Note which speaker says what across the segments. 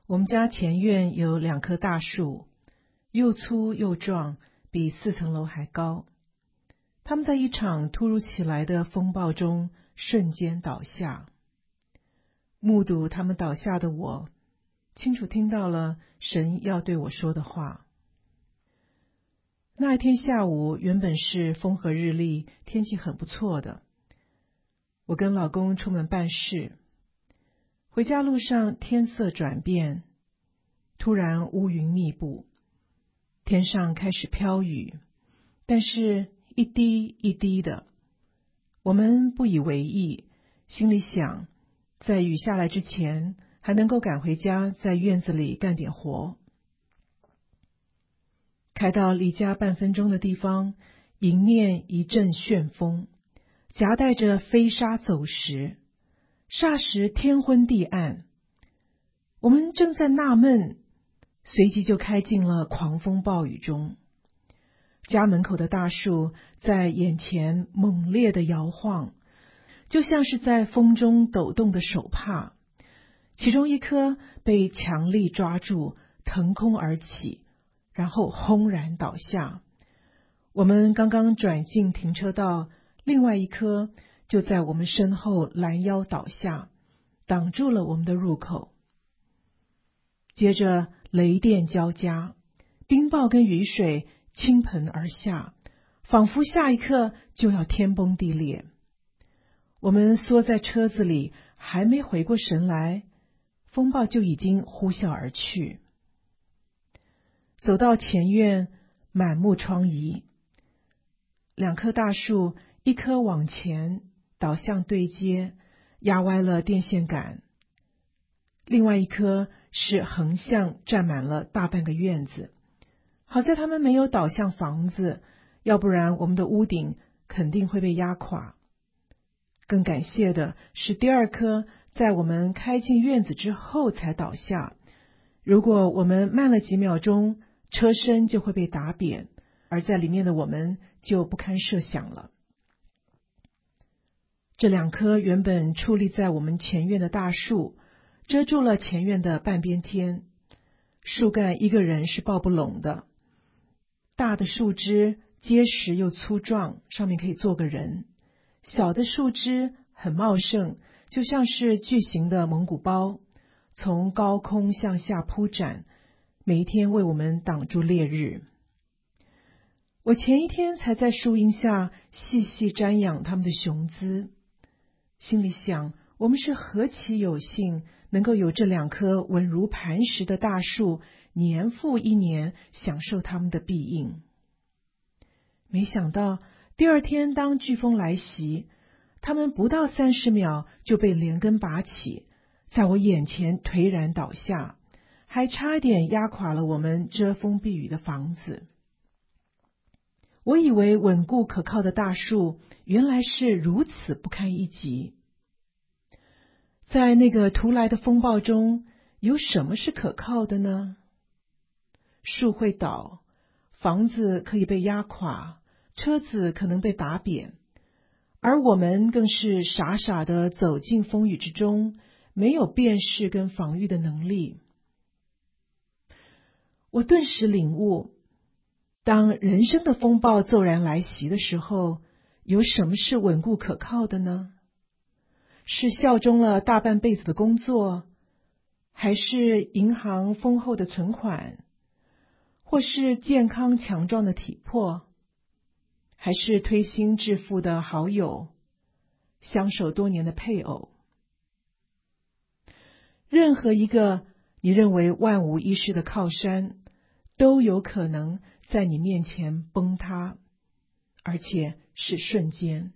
Speaker 1: 我们家前院有2棵大树，又粗又壮，比4层楼还高。它们在一场突如其来的风暴中瞬间倒下。目睹它们倒下的我，清楚听到了神要对我说的话。那一天下午原本是风和日丽，天气很不错的。我跟老公出门办事，回家路上天色转变，突然乌云密布，天上开始飘雨，但是一滴一滴的。我们不以为意，心里想，在雨下来之前，还能够赶回家，在院子里干点活。开到离家半分钟的地方，迎面一阵旋风，夹带着飞沙走石，霎时天昏地暗。我们正在纳闷，随即就开进了狂风暴雨中。家门口的大树在眼前猛烈的摇晃，就像是在风中抖动的手帕。其中一棵被强力抓住，腾空而起，然后轰然倒下。我们刚刚转进停车道，另外一棵就在我们身后拦腰倒下，挡住了我们的入口。接着雷电交加，冰雹跟雨水倾盆而下，仿佛下一刻就要天崩地裂。我们缩在车子里，还没回过神来，风暴就已经呼啸而去。走到前院，满目疮痍，2棵大树，一棵往前倒向对街，压歪了电线杆，另外一棵是横向占满了大半个院子。好在它们没有倒向房子，要不然我们的屋顶肯定会被压垮。更感谢的是第2棵在我们开进院子之后才倒下，如果我们慢了几秒钟，车身就会被打扁，而在里面的我们就不堪设想了。这2棵原本矗立在我们前院的大树，遮住了前院的半边天，树干一个人是抱不拢的。大的树枝结实又粗壮，上面可以坐个人；小的树枝很茂盛，就像是巨型的蒙古包，从高空向下铺展，每一天为我们挡住烈日。我前一天才在树荫下细细瞻仰它们的雄姿，心里想，我们是何其有幸，能够有这2棵稳如磐石的大树，年复一年享受它们的庇荫。没想到第2天当飓风来袭，它们不到30秒就被连根拔起，在我眼前颓然倒下，还差一点压垮了我们遮风避雨的房子。我以为稳固可靠的大树，原来是如此不堪一击。在那个突来的风暴中，有什么是可靠的呢？树会倒，房子可以被压垮，车子可能被打扁，而我们更是傻傻的走进风雨之中，没有辨识跟防御的能力。我顿时领悟，当人生的风暴骤然来袭的时候，有什么是稳固可靠的呢？是效忠了大半辈子的工作，还是银行丰厚的存款，或是健康强壮的体魄，还是推心置腹的好友，相守多年的配偶？任何一个你认为万无一失的靠山，都有可能在你面前崩塌，而且是瞬间。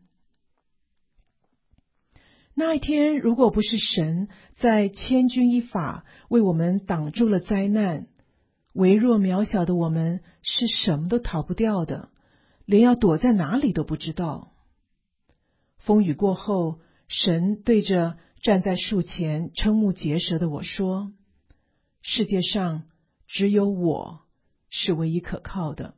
Speaker 1: 那一天，如果不是神在千钧一发为我们挡住了灾难，微弱渺小的我们是什么都逃不掉的，连要躲在哪里都不知道。风雨过后，神对着站在树前瞠目结舌的我说，世界上只有我是唯一可靠的。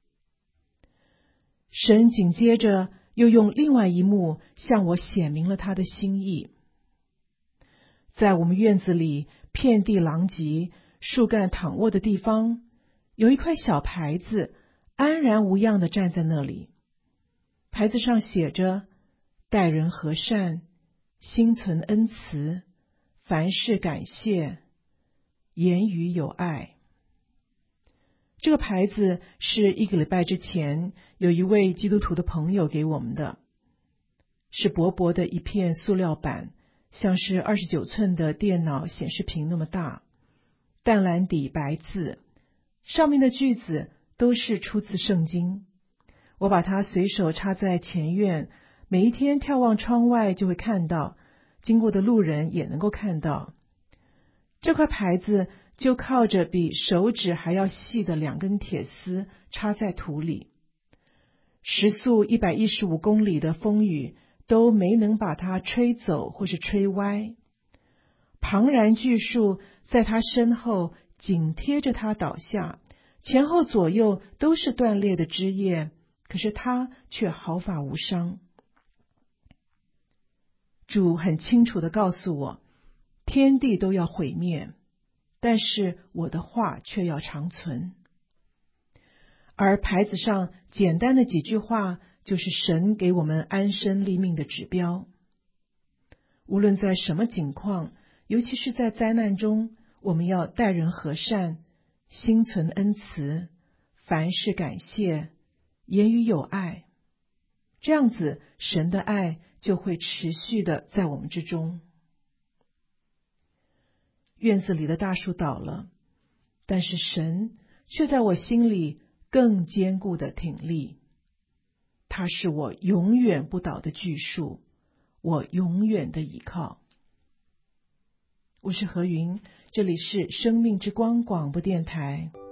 Speaker 1: 神紧接着又用另外一幕向我显明了他的心意。在我们院子里遍地狼藉，树干躺卧的地方，有一块小牌子，安然无恙地站在那里。牌子上写着：待人和善，心存恩慈，凡事感谢，言语有爱。这个牌子是1个礼拜之前有一位基督徒的朋友给我们的，是薄薄的一片塑料板，像是29寸的电脑显示屏那么大，淡蓝底白字，上面的句子都是出自圣经。我把它随手插在前院，每一天眺望窗外就会看到，经过的路人也能够看到。这块牌子就靠着比手指还要细的2根铁丝插在土里，时速115公里的风雨都没能把它吹走或是吹歪。庞然巨树在他身后紧贴着他倒下，前后左右都是断裂的枝叶，可是他却毫发无伤。主很清楚地告诉我，天地都要毁灭，但是我的话却要长存。而牌子上简单的几句话，就是神给我们安身立命的指标。无论在什么境况，尤其是在灾难中，我们要待人和善，心存恩慈，凡事感谢，言语有爱。这样子，神的爱就会持续的在我们之中。院子里的大树倒了，但是神却在我心里更坚固的挺立。他是我永远不倒的巨树，我永远的依靠。我是何云，这里是生命之光广播电台。